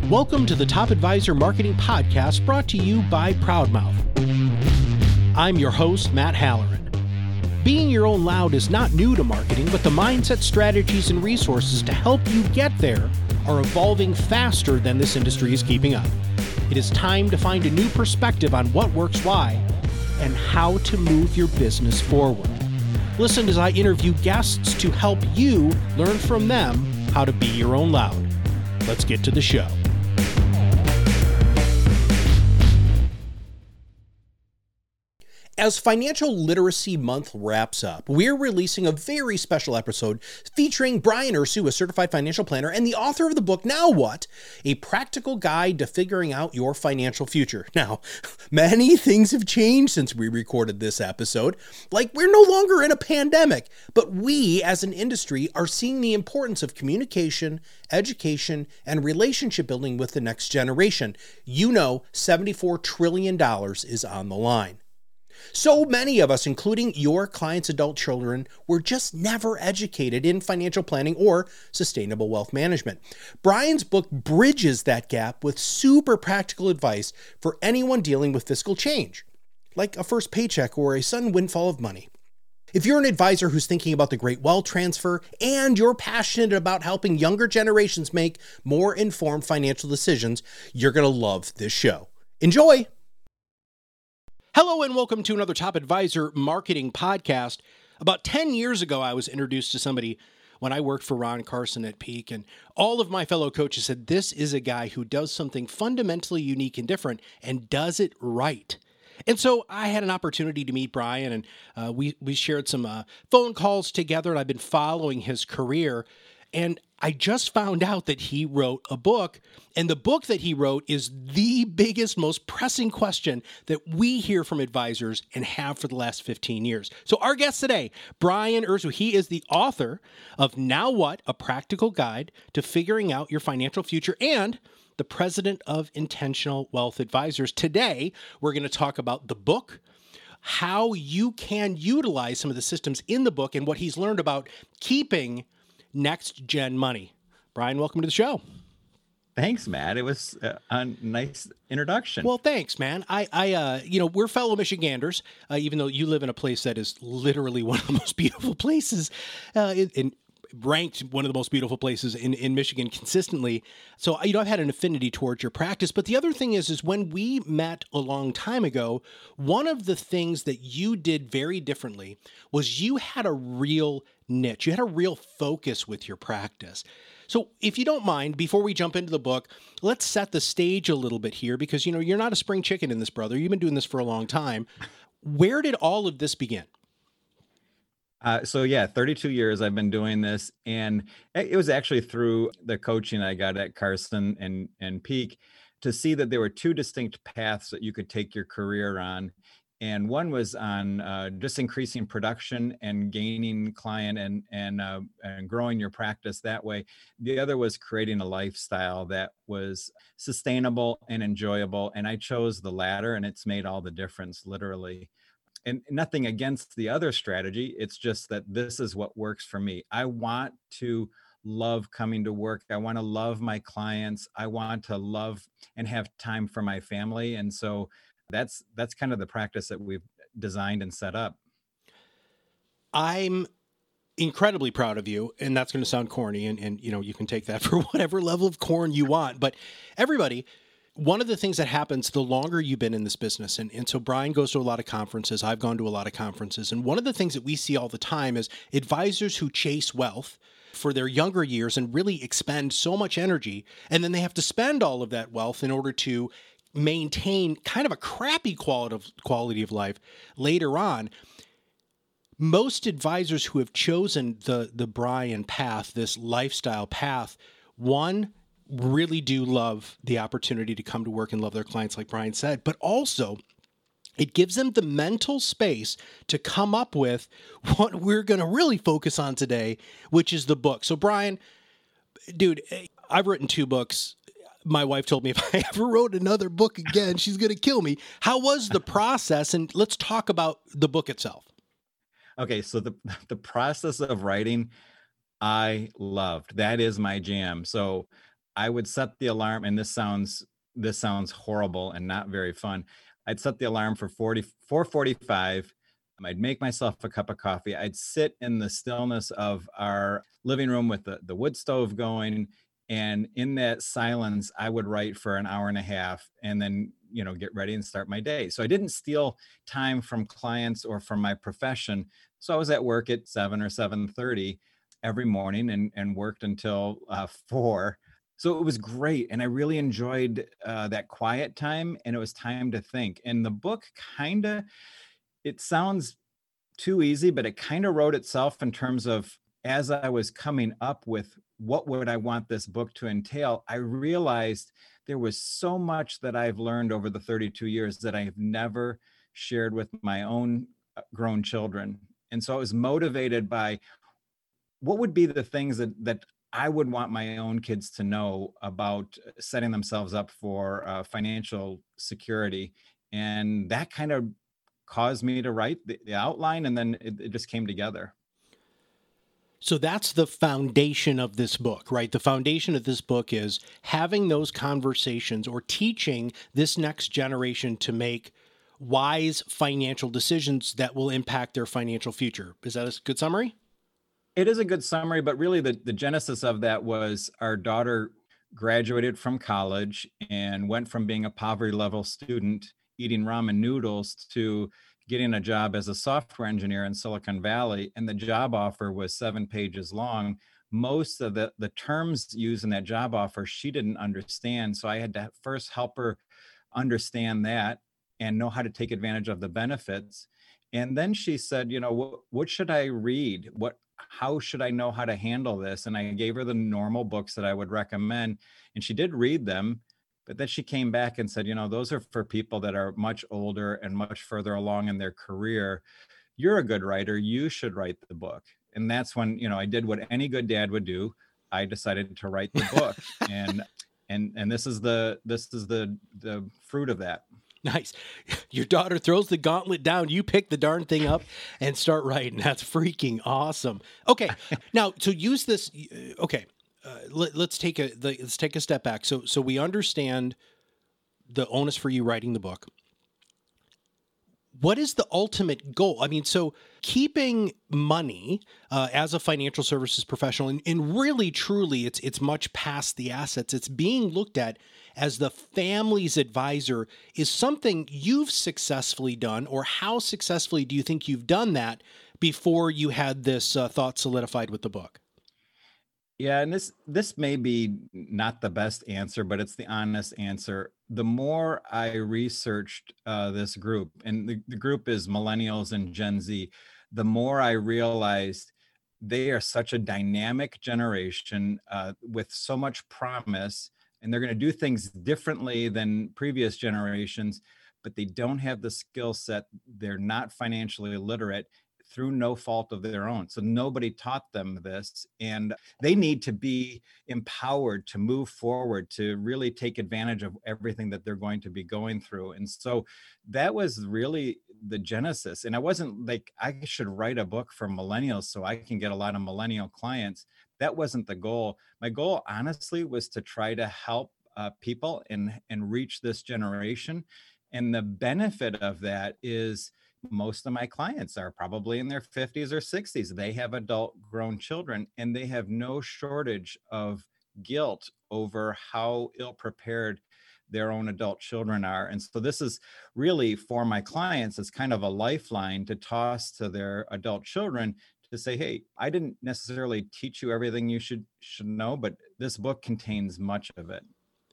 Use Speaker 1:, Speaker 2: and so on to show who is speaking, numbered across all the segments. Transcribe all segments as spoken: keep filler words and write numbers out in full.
Speaker 1: Welcome to the Top Advisor Marketing Podcast, brought to you by Proudmouth. I'm your host, Matt Halloran. Being your own loud is not new to marketing, but the mindset, strategies, and resources to help you get there are evolving faster than this industry is keeping up. It is time to find a new perspective on what works why and how to move your business forward. Listen as I interview guests to help you learn from them how to be your own loud. Let's get to the show. As Financial Literacy Month wraps up, we're releasing a very special episode featuring Brian Ursu, a certified financial planner and the author of the book, Now What? A Practical Guide to Figuring Out Your Financial Future. Now, many things have changed since we recorded this episode. Like, we're no longer in a pandemic, but we as an industry are seeing the importance of communication, education, and relationship building with the next generation. You know, seventy-four trillion dollars is on the line. So many of us, including your clients' adult children, were just never educated in financial planning or sustainable wealth management. Brian's book bridges that gap with super practical advice for anyone dealing with fiscal change, like a first paycheck or a sudden windfall of money. If you're an advisor who's thinking about the great wealth transfer and you're passionate about helping younger generations make more informed financial decisions, you're going to love this show. Enjoy! Hello and welcome to another Top Advisor Marketing Podcast. About ten years ago, I was introduced to somebody when I worked for Ron Carson at Peak, and all of my fellow coaches said, this is a guy who does something fundamentally unique and different and does it right. And so I had an opportunity to meet Brian, and uh, we, we shared some uh, phone calls together, and I've been following his career. And I just found out that he wrote a book, and the book that he wrote is the biggest, most pressing question that we hear from advisors and have for the last fifteen years. So our guest today, Brian Ursu, he is the author of Now What? A Practical Guide to Figuring Out Your Financial Future and the president of Intentional Wealth Advisors. Today, we're going to talk about the book, how you can utilize some of the systems in the book, and what he's learned about keeping next-gen money. Brian, welcome to the show.
Speaker 2: Thanks, Matt. It was a nice introduction.
Speaker 1: Well, thanks, man. I, I, uh, you know, we're fellow Michiganders, uh, even though you live in a place that is literally one of the most beautiful places, uh, in, in ranked one of the most beautiful places in, in Michigan consistently. So, you know, I've had an affinity towards your practice. But the other thing is, is when we met a long time ago, one of the things that you did very differently was you had a real niche. You had a real focus with your practice. So if you don't mind, before we jump into the book, let's set the stage a little bit here because, you know, you're not a spring chicken in this, brother. You've been doing this for a long time. Where did all of this begin?
Speaker 2: Uh, so yeah, thirty-two years I've been doing this, and it was actually through the coaching I got at Carson and, and Peak to see that there were two distinct paths that you could take your career on. And one was on uh, just increasing production and gaining client and and uh, and growing your practice that way. The other was creating a lifestyle that was sustainable and enjoyable. And I chose the latter, and it's made all the difference, literally. And nothing against the other strategy. It's just that this is what works for me. I want to love coming to work. I want to love my clients. I want to love and have time for my family. And so That's that's kind of the practice that we've designed and set up.
Speaker 1: I'm incredibly proud of you, and that's going to sound corny, and, and you know, you can take that for whatever level of corn you want. But everybody, one of the things that happens the longer you've been in this business, and, and so Brian goes to a lot of conferences, I've gone to a lot of conferences, and one of the things that we see all the time is advisors who chase wealth for their younger years and really expend so much energy, and then they have to spend all of that wealth in order to maintain kind of a crappy quality of quality of life later on. Most advisors who have chosen the the Brian path, this lifestyle path, one, really do love the opportunity to come to work and love their clients, like Brian said, but also it gives them the mental space to come up with what we're going to really focus on today, which is the book. So Brian, dude, I've written two books. My wife told me if I ever wrote another book again, she's going to kill me. How was the process? And let's talk about the book itself.
Speaker 2: Okay, so the the process of writing, I loved. That is my jam. So I would set the alarm, and this sounds this sounds horrible and not very fun. I'd set the alarm for forty four forty-five. I'd make myself a cup of coffee. I'd sit in the stillness of our living room with the, the wood stove going. And in that silence, I would write for an hour and a half and then, you know, get ready and start my day. So I didn't steal time from clients or from my profession. So I was at work at seven or seven thirty every morning and, and worked until uh, four. So it was great. And I really enjoyed uh, that quiet time, and it was time to think. And the book kind of, it sounds too easy, but it kind of wrote itself in terms of, as I was coming up with what would I want this book to entail, I realized there was so much that I've learned over the thirty-two years that I have never shared with my own uh, grown children. And so I was motivated by what would be the things that that I would want my own kids to know about setting themselves up for uh, financial security. And that kind of caused me to write the, the outline, and then it, it just came together.
Speaker 1: So that's the foundation of this book, right? The foundation of this book is having those conversations or teaching this next generation to make wise financial decisions that will impact their financial future. Is that a good summary?
Speaker 2: It is a good summary, but really the, the genesis of that was our daughter graduated from college and went from being a poverty level student eating ramen noodles to getting a job as a software engineer in Silicon Valley. And the job offer was seven pages long. Most of the, the terms used in that job offer, she didn't understand. So I had to first help her understand that and know how to take advantage of the benefits. And then she said, you know, what, what should I read? What, how should I know how to handle this? And I gave her the normal books that I would recommend. And she did read them. But then she came back and said, you know, those are for people that are much older and much further along in their career. You're a good writer. You should write the book. And that's when, you know, I did what any good dad would do. I decided to write the book. and and and this is the this is the the fruit of that.
Speaker 1: Nice. Your daughter throws the gauntlet down. You pick the darn thing up and start writing. That's freaking awesome. Okay. Now, to use this, okay. Uh, let, let's take a the, let's take a step back. So so we understand the onus for you writing the book. What is the ultimate goal? I mean, so keeping money uh, as a financial services professional, and, and really, truly, it's it's much past the assets. It's being looked at as the family's advisor is something you've successfully done, or how successfully do you think you've done that before you had this uh, thought solidified with the book?
Speaker 2: Yeah, and this this may be not the best answer, but it's the honest answer. The more I researched uh, this group, and the, the group is millennials and Gen Z, the more I realized they are such a dynamic generation uh, with so much promise, and they're going to do things differently than previous generations, but they don't have the skill set. They're not financially literate through no fault of their own. So nobody taught them this, and they need to be empowered to move forward, to really take advantage of everything that they're going to be going through. And so that was really the genesis. And I wasn't like, I should write a book for millennials so I can get a lot of millennial clients. That wasn't the goal. My goal, honestly, was to try to help uh, people and, and reach this generation. And the benefit of that is most of my clients are probably in their fifties or sixties. They have adult grown children, and they have no shortage of guilt over how ill prepared their own adult children are. And so this is really, for my clients, it's kind of a lifeline to toss to their adult children to say, hey, I didn't necessarily teach you everything you should should know, but this book contains much of it.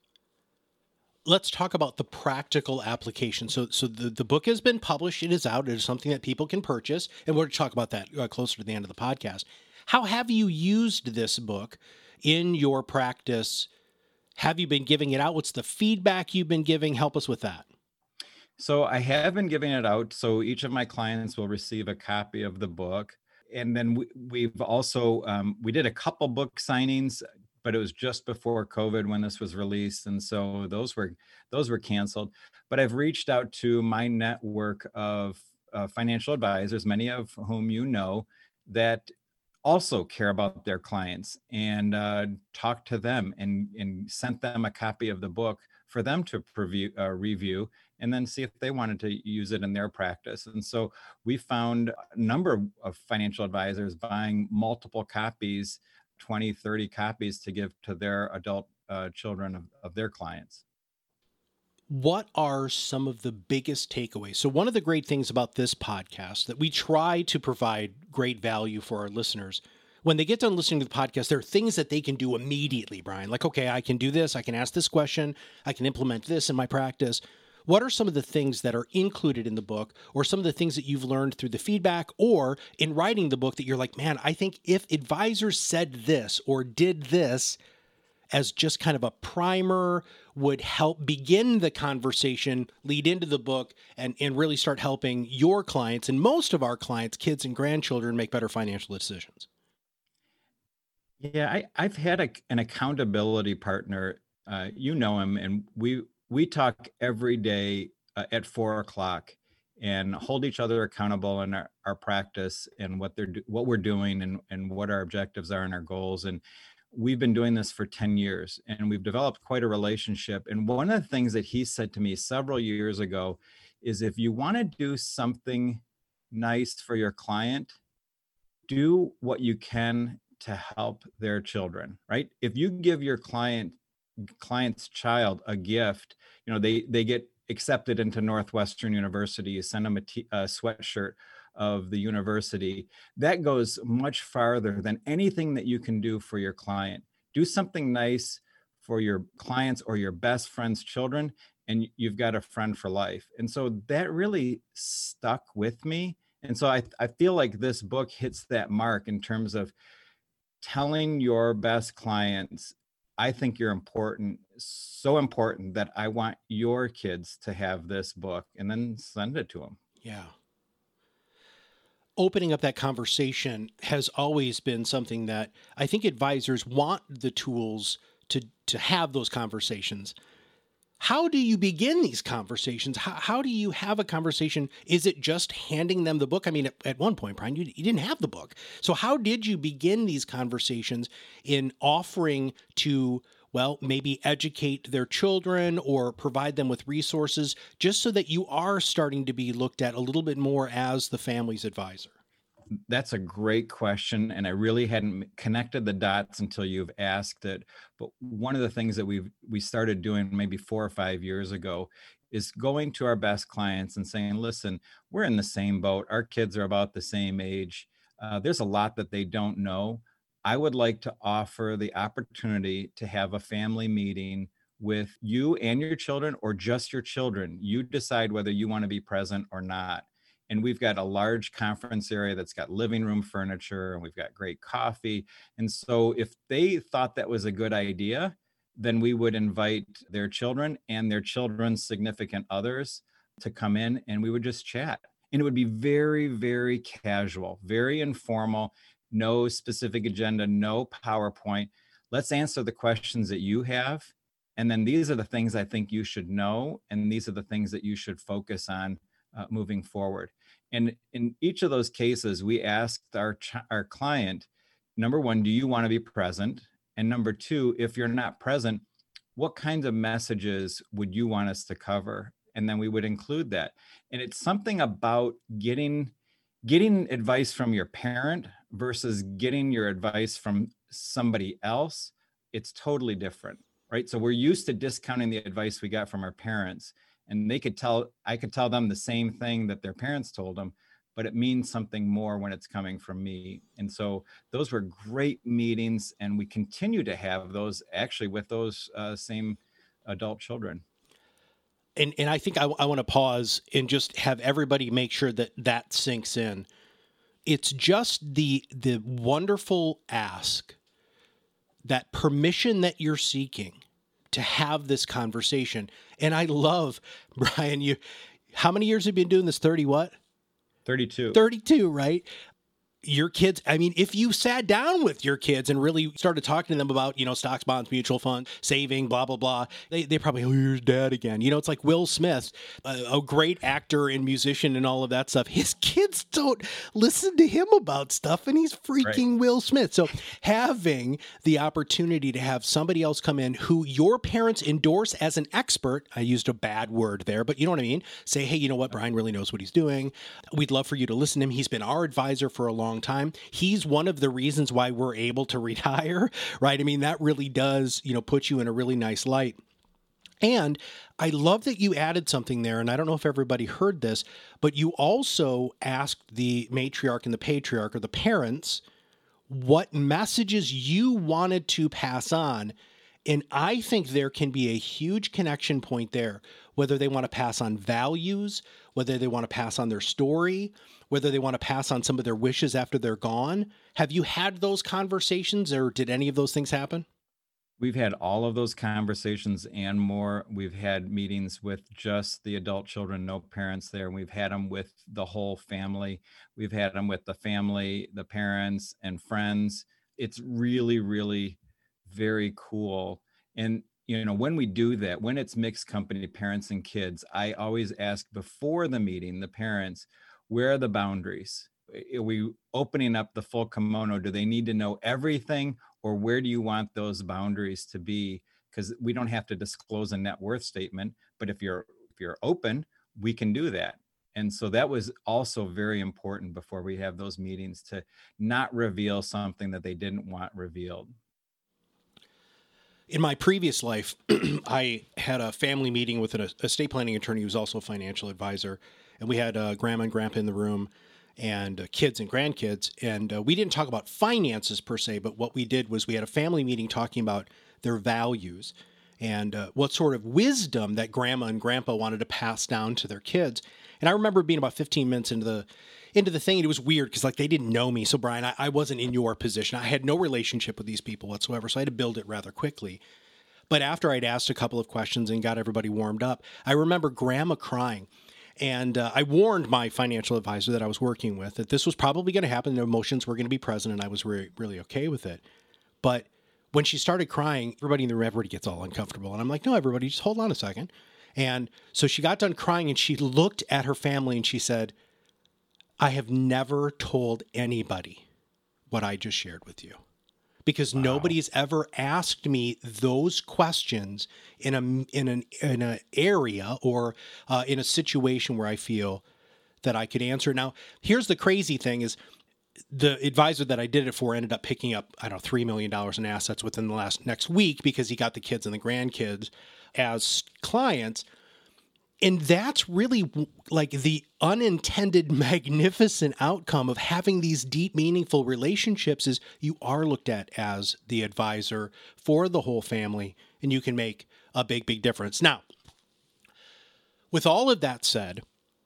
Speaker 1: Let's talk about the practical application. So, so the, the book has been published. It is out. It is something that people can purchase. And we're going to talk about that uh, closer to the end of the podcast. How have you used this book in your practice? Have you been giving it out? What's the feedback you've been giving? Help us with that.
Speaker 2: So I have been giving it out. So each of my clients will receive a copy of the book. And then we, we've also, um, we did a couple book signings, but it was just before COVID when this was released. And so those were, those were canceled. But I've reached out to my network of uh, financial advisors, many of whom you know, that also care about their clients and uh, talk to them and, and sent them a copy of the book for them to preview, uh, review and then see if they wanted to use it in their practice. And so we found a number of financial advisors buying multiple copies, twenty, thirty copies to give to their adult uh, children of, of their clients.
Speaker 1: What are some of the biggest takeaways? So one of the great things about this podcast that we try to provide great value for our listeners. When they get done listening to the podcast, there are things that they can do immediately, Brian. Like, okay, I can do this. I can ask this question. I can implement this in my practice. What are some of the things that are included in the book, or some of the things that you've learned through the feedback or in writing the book that you're like, man, I think if advisors said this or did this as just kind of a primer would help begin the conversation, lead into the book, and, and really start helping your clients and most of our clients, kids and grandchildren, make better financial decisions?
Speaker 2: Yeah, I, I've had a, an accountability partner. Uh, you know him, and we we talk every day uh, at four o'clock and hold each other accountable in our, our practice and what they're what we're doing and, and what our objectives are and our goals. And we've been doing this for ten years, and we've developed quite a relationship. And one of the things that he said to me several years ago is, if you want to do something nice for your client, do what you can to help their children, right? If you give your client client's child a gift, you know, they they get accepted into Northwestern University, you send them a, t- a sweatshirt of the university, that goes much farther than anything that you can do for your client. Do something nice for your clients or your best friend's children, and you've got a friend for life. And so that really stuck with me. And so I, I feel like this book hits that mark in terms of telling your best clients, I think you're important, so important that I want your kids to have this book, and then send it to them.
Speaker 1: Yeah. Opening up that conversation has always been something that I think advisors want the tools to, to have those conversations. How do you begin these conversations? How, how do you have a conversation? Is it just handing them the book? I mean, at, at one point, Brian, you, you didn't have the book. So how did you begin these conversations in offering to, well, maybe educate their children or provide them with resources, just so that you are starting to be looked at a little bit more as the family's advisor?
Speaker 2: That's a great question, and I really hadn't connected the dots until you've asked it. But one of the things that we've we started doing maybe four or five years ago is going to our best clients and saying, listen, we're in the same boat. Our kids are about the same age. Uh, there's a lot that they don't know. I would like to offer the opportunity to have a family meeting with you and your children, or just your children. You decide whether you want to be present or not. And we've got a large conference area that's got living room furniture, and we've got great coffee. And so if they thought that was a good idea, then we would invite their children and their children's significant others to come in, and we would just chat. And it would be very, very casual, very informal, no specific agenda, no PowerPoint. Let's answer the questions that you have. And then these are the things I think you should know. And these are the things that you should focus on Uh, moving forward. And in each of those cases, we asked our ch- our client, number one, do you want to be present? And number two, if you're not present, what kinds of messages would you want us to cover? And then we would include that. And it's something about getting getting advice from your parent versus getting your advice from somebody else. It's totally different, right? So we're used to discounting the advice we got from our parents. And they could tell, I could tell them the same thing that their parents told them, but it means something more when it's coming from me. And so those were great meetings, and we continue to have those actually with those uh, same adult children.
Speaker 1: And and I think I, I want to pause and just have everybody make sure that that sinks in. It's just the the wonderful ask, that permission that you're seeking to have this conversation. And I love, Brian, you, how many years have you been doing this? thirty what?
Speaker 2: thirty-two.
Speaker 1: thirty-two, right? your kids, I mean, if you sat down with your kids and really started talking to them about, you know, stocks, bonds, mutual funds, saving, blah, blah, blah, they, they probably, oh, here's dad again. You know, it's like Will Smith, a, a great actor and musician and all of that stuff. His kids don't listen to him about stuff, and he's freaking right. Will Smith. So having the opportunity to have somebody else come in who your parents endorse as an expert, I used a bad word there, but you know what I mean? Say, hey, you know what? Brian really knows what he's doing. We'd love for you to listen to him. He's been our advisor for a long time. He's one of the reasons why we're able to retire, right? I mean, that really does, you know, put you in a really nice light. And I love that you added something there, and I don't know if everybody heard this, but you also asked the matriarch and the patriarch, or the parents, what messages you wanted to pass on. And I think there can be a huge connection point there, whether they want to pass on values, whether they want to pass on their story, whether they want to pass on some of their wishes after they're gone. Have you had those conversations, or did any of those things happen?
Speaker 2: We've had all of those conversations and more. We've had meetings with just the adult children, no parents there. We've had them with the whole family. We've had them with the family, the parents, and friends. It's really, really very cool. And, you know, when we do that, when it's mixed company, parents and kids, I always ask before the meeting, the parents, where are the boundaries? Are we opening up the full kimono? Do they need to know everything, or where do you want those boundaries to be? Because we don't have to disclose a net worth statement, but if you're if you're open, we can do that. And so that was also very important before we have those meetings, to not reveal something that they didn't want revealed.
Speaker 1: In my previous life, I had a family meeting with an estate planning attorney who was also a financial advisor. And we had uh, grandma and grandpa in the room, and uh, kids and grandkids. And uh, we didn't talk about finances per se, but what we did was we had a family meeting talking about their values and uh, what sort of wisdom that grandma and grandpa wanted to pass down to their kids. And I remember being about fifteen minutes into the into the thing, and it was weird because like they didn't know me. So Brian, I, I wasn't in your position. I had no relationship with these people whatsoever, so I had to build it rather quickly. But after I'd asked a couple of questions and got everybody warmed up, I remember grandma crying. And uh, I warned my financial advisor that I was working with that this was probably going to happen. The emotions were going to be present, and I was re- really okay with it. But when she started crying, everybody in the room, everybody gets all uncomfortable. And I'm like, no, everybody, just hold on a second. And so she got done crying, and she looked at her family, and she said, I have never told anybody what I just shared with you. Because wow. Nobody's ever asked me those questions in a in an in an area or uh, in a situation where I feel that I could answer. Now, here's the crazy thing: is the advisor that I did it for ended up picking up I don't know three million dollars in assets within the last next week because he got the kids and the grandkids as clients. And that's really like the unintended magnificent outcome of having these deep, meaningful relationships is you are looked at as the advisor for the whole family, and you can make a big, big difference. Now, with all of that said,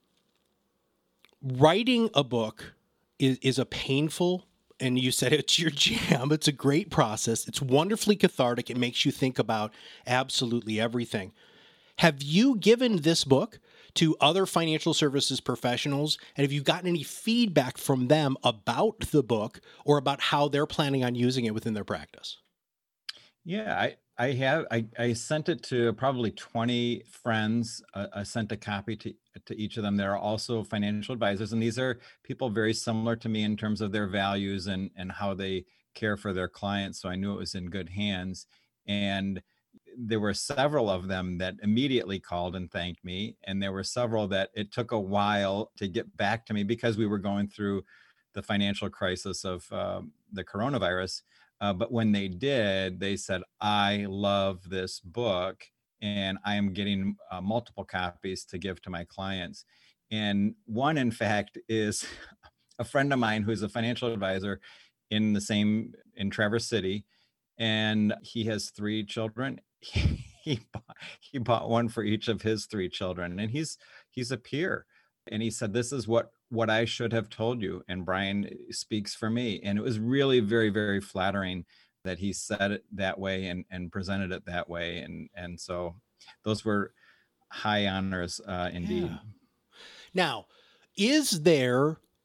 Speaker 1: writing a book is, is a painful, and you said it's your jam, it's a great process. It's wonderfully cathartic. It makes you think about absolutely everything. Have you given this book to other financial services professionals? And have you gotten any feedback from them about the book or about how they're planning on using it within their practice?
Speaker 2: Yeah, I, I have. I, I sent it to probably twenty friends. Uh, I sent a copy to, to each of them. They're also financial advisors. And these are people very similar to me in terms of their values and, and how they care for their clients. So I knew it was in good hands. And there were several of them that immediately called and thanked me. And there were several that it took a while to get back to me because we were going through the financial crisis of uh, the coronavirus. Uh, but when they did, they said, I love this book and I am getting uh, multiple copies to give to my clients. And one, in fact, is a friend of mine who's a financial advisor in the same, in Traverse City. And he has three children. He, he, bought, he bought one for each of his three children, and he's he's a peer. And he said, this is what what I should have told you. And Brian speaks for me. And it was really very, very flattering that he said it that way and, and presented it that way. And, and so those were high honors uh, indeed.
Speaker 1: Yeah. Now, is there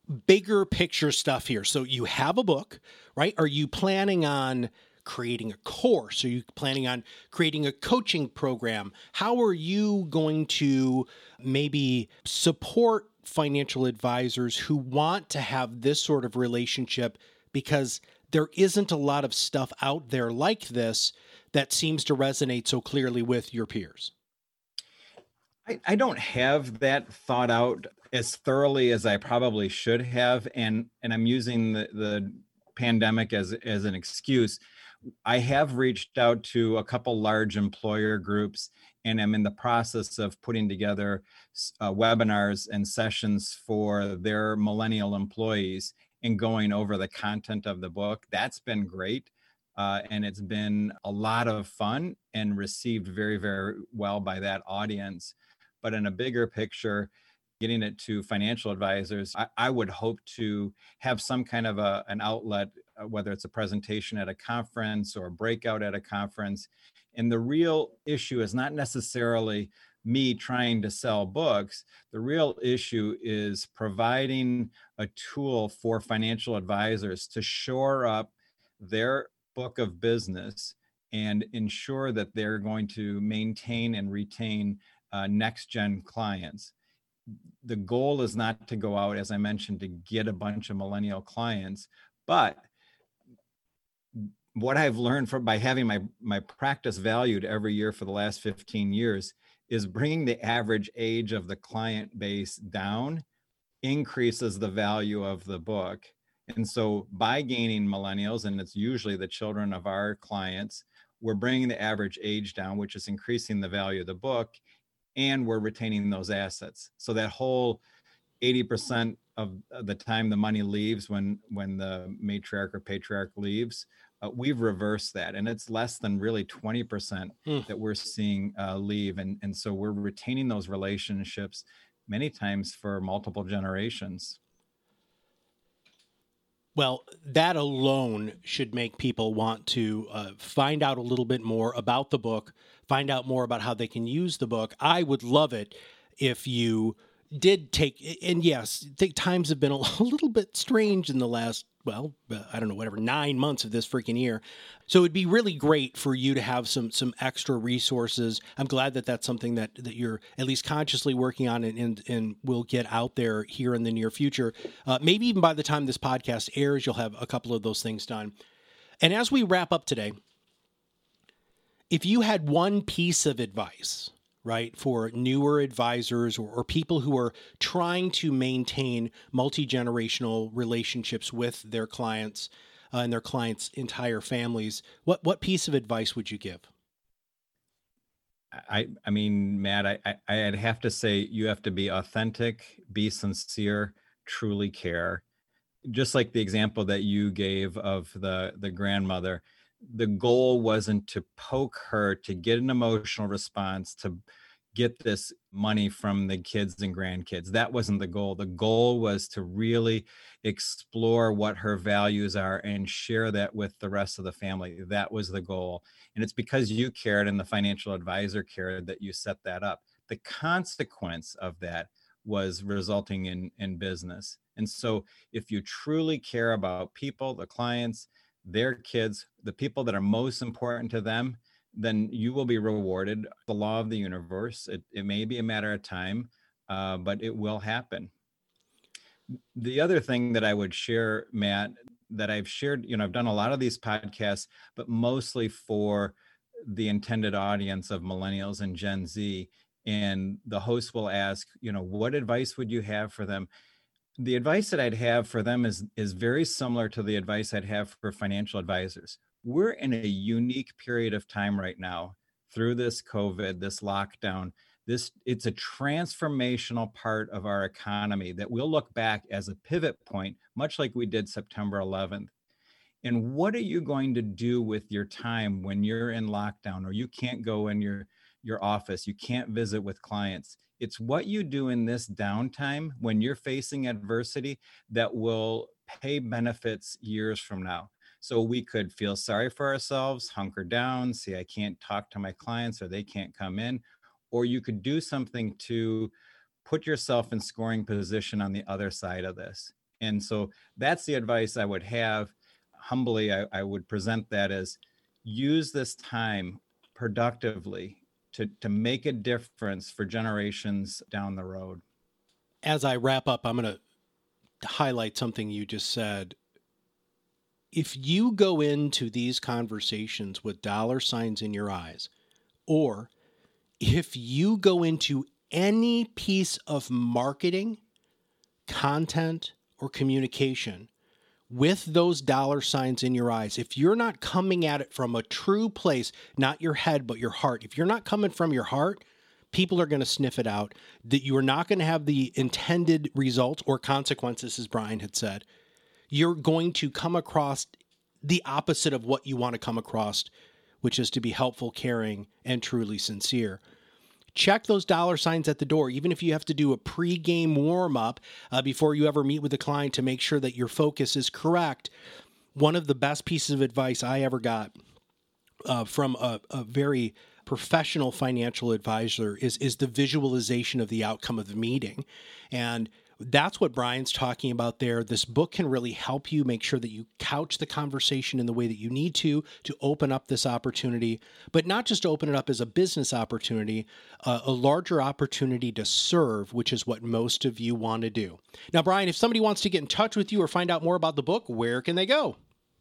Speaker 1: bigger picture stuff here. So you have a book, right? Are you planning on creating a course? Are you planning on creating a coaching program? How are you going to maybe support financial advisors who want to have this sort of relationship? Because there isn't a lot of stuff out there like this that seems to resonate so clearly with your peers.
Speaker 2: I, I don't have that thought out as thoroughly as I probably should have. And, and I'm using the, the pandemic as, as an excuse. I have reached out to a couple large employer groups, and I'm in the process of putting together uh, webinars and sessions for their millennial employees and going over the content of the book. That's been great. Uh, and it's been a lot of fun and received very, very well by that audience. But in a bigger picture, getting it to financial advisors, I, I would hope to have some kind of a, an outlet, uh, whether it's a presentation at a conference or a breakout at a conference. And the real issue is not necessarily me trying to sell books. The real issue is providing a tool for financial advisors to shore up their book of business and ensure that they're going to maintain and retain uh, next gen clients. The goal is not to go out, as I mentioned, to get a bunch of millennial clients, but what I've learned from by having my my practice valued every year for the last fifteen years is bringing the average age of the client base down increases the value of the book. And so by gaining millennials, and it's usually the children of our clients, we're bringing the average age down, which is increasing the value of the book, and we're retaining those assets. So that whole eighty percent of the time the money leaves when when the matriarch or patriarch leaves, uh, we've reversed that. And it's less than really twenty percent mm. that we're seeing uh, leave. And, and so we're retaining those relationships many times for multiple generations.
Speaker 1: Well, that alone should make people want to uh, find out a little bit more about the book, find out more about how they can use the book. I would love it if you did take, and yes, I think times have been a little bit strange in the last, well, uh, I don't know, whatever, nine months of this freaking year. So it'd be really great for you to have some some extra resources. I'm glad that that's something that, that you're at least consciously working on and, and, and will get out there here in the near future. Uh, maybe even by the time this podcast airs, you'll have a couple of those things done. And as we wrap up today, if you had one piece of advice, right, for newer advisors or, or people who are trying to maintain multi-generational relationships with their clients uh, and their clients' entire families, what what piece of advice would you give?
Speaker 2: I, I mean, Matt, I, I, I'd have to say you have to be authentic, be sincere, truly care. Just like the example that you gave of the, the grandmother, the goal wasn't to poke her to get an emotional response, to get this money from the kids and grandkids. That wasn't the goal. The goal was to really explore what her values are and share that with the rest of the family. That was the goal. And it's because you cared and the financial advisor cared that you set that up. The consequence of that was resulting in, in business. And so if you truly care about people, the clients, their kids, the people that are most important to them, then you will be rewarded. The law of the universe. It, it may be a matter of time, uh, but it will happen. The other thing that I would share, Matt, that I've shared, you know, I've done a lot of these podcasts, but mostly for the intended audience of millennials and Gen Z. And the host will ask, you know, what advice would you have for them? The advice that I'd have for them is, is very similar to the advice I'd have for financial advisors. We're in a unique period of time right now through this COVID, this lockdown. This it's a transformational part of our economy that we'll look back as a pivot point, much like we did September eleventh. And what are you going to do with your time when you're in lockdown or you can't go in your, your office, you can't visit with clients? It's what you do in this downtime when you're facing adversity that will pay benefits years from now. So we could feel sorry for ourselves, hunker down, say, I can't talk to my clients or they can't come in. Or you could do something to put yourself in scoring position on the other side of this. And so that's the advice I would have. Humbly, I, I would present that as use this time productively to, to make a difference for generations down the road.
Speaker 1: As I wrap up, I'm going to highlight something you just said. If you go into these conversations with dollar signs in your eyes, or if you go into any piece of marketing, content, or communication with those dollar signs in your eyes, if you're not coming at it from a true place, not your head, but your heart, if you're not coming from your heart, people are going to sniff it out, that you are not going to have the intended results or consequences, as Brian had said. You're going to come across the opposite of what you want to come across, which is to be helpful, caring, and truly sincere. Check those dollar signs at the door, even if you have to do a pre-game warm-up uh, before you ever meet with the client to make sure that your focus is correct. One of the best pieces of advice I ever got uh, from a, a very professional financial advisor is, is the visualization of the outcome of the meeting. And that's what Brian's talking about there. This book can really help you make sure that you couch the conversation in the way that you need to, to open up this opportunity, but not just open it up as a business opportunity, uh, a larger opportunity to serve, which is what most of you want to do. Now, Brian, if somebody wants to get in touch with you or find out more about the book, where can they go?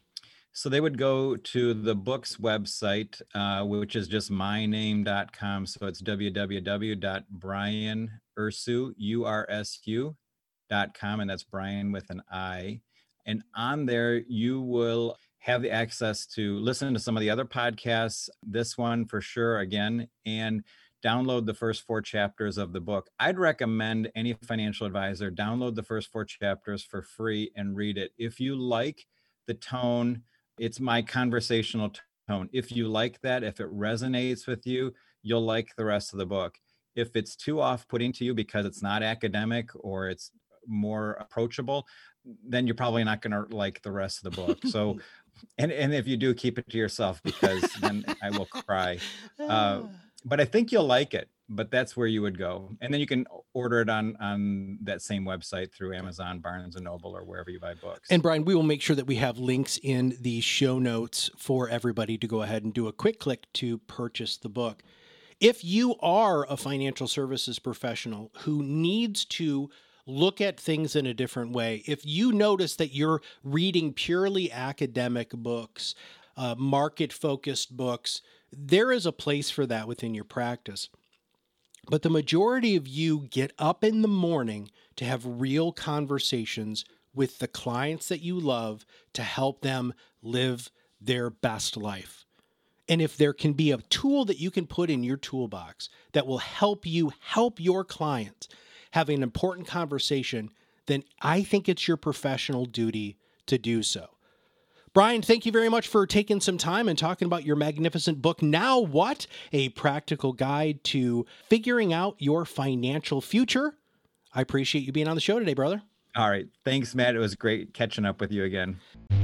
Speaker 2: So they would go to the book's website, uh, which is just my name dot com. So it's w w w dot brian ursu, U R S U, dot com, and that's Brian with an I. And on there, you will have the access to listen to some of the other podcasts, this one for sure, again, and download the first four chapters of the book. I'd recommend any financial advisor download the first four chapters for free and read it. If you like the tone, it's my conversational tone. If you like that, if it resonates with you, you'll like the rest of the book. If it's too off-putting to you because it's not academic or it's more approachable, then you're probably not going to like the rest of the book. So, and, and if you do, keep it to yourself, because then I will cry. Uh, but I think you'll like it, but that's where you would go. And then you can order it on, on that same website through Amazon, Barnes and Noble, or wherever you buy books.
Speaker 1: And Brian, we will make sure that we have links in the show notes for everybody to go ahead and do a quick click to purchase the book. If you are a financial services professional who needs to look at things in a different way, if you notice that you're reading purely academic books, uh, market-focused books, there is a place for that within your practice. But the majority of you get up in the morning to have real conversations with the clients that you love to help them live their best life. And if there can be a tool that you can put in your toolbox that will help you help your clients have an important conversation, then I think it's your professional duty to do so. Brian, thank you very much for taking some time and talking about your magnificent book, Now What? A Practical Guide to Figuring Out Your Financial Future. I appreciate you being on the show today, brother.
Speaker 2: All right. Thanks, Matt. It was great catching up with you again.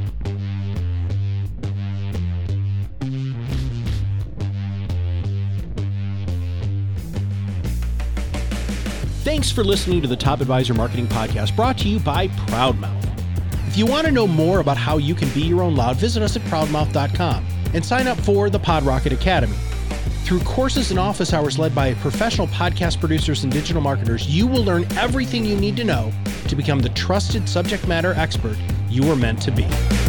Speaker 1: Thanks for listening to the Top Advisor Marketing Podcast, brought to you by Proudmouth. If you want to know more about how you can be your own loud, visit us at proudmouth dot com and sign up for the PodRocket Academy. Through courses and office hours led by professional podcast producers and digital marketers, you will learn everything you need to know to become the trusted subject matter expert you are meant to be.